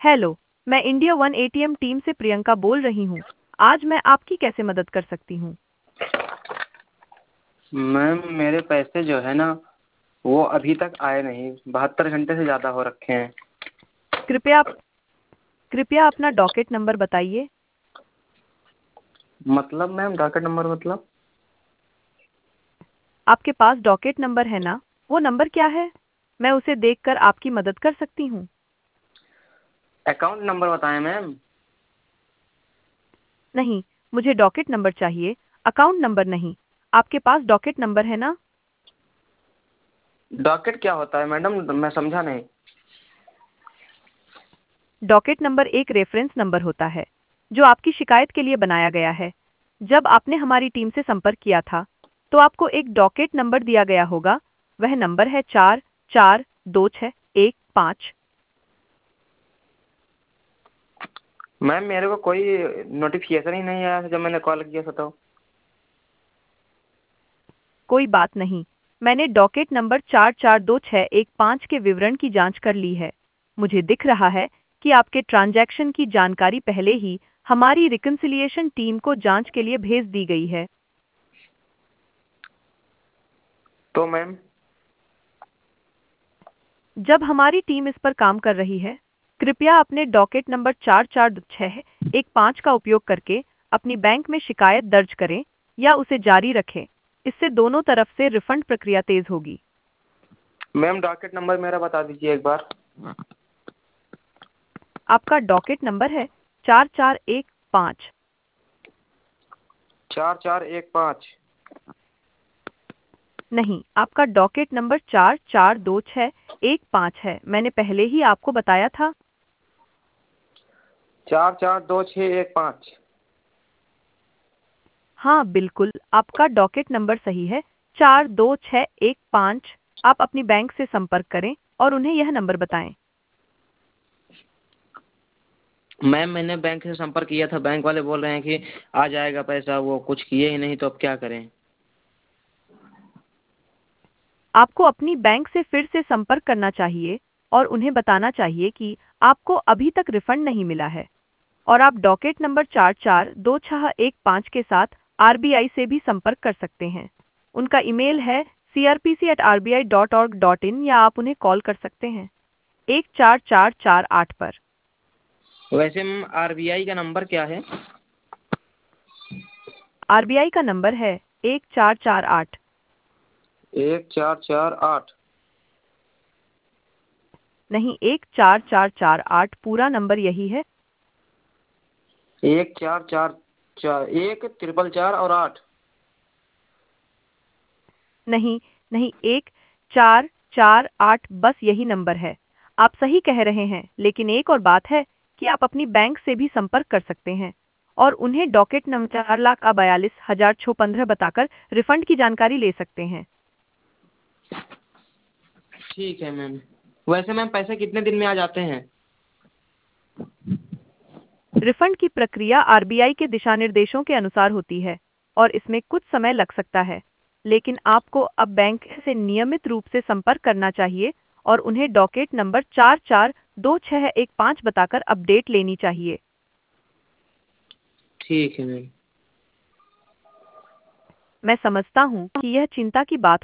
Hello, मैं India one ATM team से प्रियंका बोल रही हूँ। आज मैं आपकी कैसे मदद कर सकती हूँ? मैम मेरे पैसे जो है ना वो अभी तक आए नहीं। 72 घंटे से ज़्यादा हो रखे हैं। कृपया कृपया अपना डॉकेट नंबर बताइए। मतलब मैम डॉकेट नंबर मतलब आपके पास डॉकेट नंबर है ना? वो नंबर क्या है? मैं उसे देखकर आपकी मदद कर सकती हूँ। अकाउंट नंबर बताएं मैम। नहीं, मुझे डॉकेट नंबर चाहिए, अकाउंट नंबर नहीं। आपके पास डॉकेट नंबर है ना? डॉकेट क्या होता है मैडम, मैं समझा नहीं। डॉकेट नंबर एक रेफरेंस नंबर होता है, जो आपकी शिकायत के लिए बनाया गया है। जब आपने हमारी टीम से संपर्क किया था, तो आपको एक डॉकेट नंबर दिया गया होगा। वह नंबर है 442615। मैम मेरे को कोई नोटिफिकेशन ही नहीं आया था जब मैंने कॉल किया था तो। कोई बात नहीं, मैंने डॉकेट नंबर 442615 के विवरण की जांच कर ली है। मुझे दिख रहा है कि आपके ट्रांजैक्शन की जानकारी पहले ही हमारी रिकन्सिलिएशन टीम को जांच के लिए भेज दी गई है। तो मैम जब हमारी टीम इस पर काम कर रही है, कृपया अपने डॉकेट नंबर 442615 का उपयोग करके अपनी बैंक में शिकायत दर्ज करें या उसे जारी रखें। इससे दोनों तरफ से रिफंड प्रक्रिया तेज होगी। मैम डॉकेट नंबर मेरा बता दीजिए एक बार। आपका डॉकेट नंबर है 4415। 4415। नहीं, आपका डॉकेट नंबर 442615 है। मैंने पहले ही आपको बताया था। 442615। हाँ, बिल्कुल, आपका डॉकेट नंबर सही है, 42615। आप अपनी बैंक से संपर्क करें और उन्हें यह नंबर बताएं। मैम मैंने बैंक से संपर्क किया था, बैंक वाले बोल रहे हैं कि आ जाएगा पैसा, वो कुछ किए ही नहीं तो अब क्या करें। आपको अपनी बैंक से फिर से संपर्क करना चाहिए और उन्हें बताना चाहिए कि आपको अभी तक रिफंड नहीं मिला है। और आप डॉकेट नंबर 442615 के साथ आरबीआई से भी संपर्क कर सकते हैं। उनका ईमेल है crpc@rbi.org.in या आप उन्हें कॉल कर सकते हैं 14448 पर। वैसे मैम आरबीआई का नंबर क्या है? आरबीआई का नंबर है 1448। 1448। नहीं, 14448, पूरा नंबर यही है। 1444 1444 और 8। नहीं, नहीं, 1448, बस यही नंबर है। आप सही कह रहे हैं, लेकिन एक और बात है कि आप अपनी बैंक से भी संपर्क कर सकते हैं और उन्हें डॉकेट नंबर 4,42,615 बताकर रिफंड की जानकारी ले सकते हैं। ठीक है मैम। वैसे मैम पैसे कितने दिन में आ जाते हैं? रिफंड की प्रक्रिया आरबीआई के दिशा निर्देशों के अनुसार होती है और इसमें कुछ समय लग सकता है, लेकिन आपको अब बैंक से नियमित रूप से संपर्क करना चाहिए और उन्हें डॉकेट नंबर 442615 बताकर अपडेट लेनी चाहिए। ठीक है मैम। मैं समझता हूँ कि यह चिंता की बात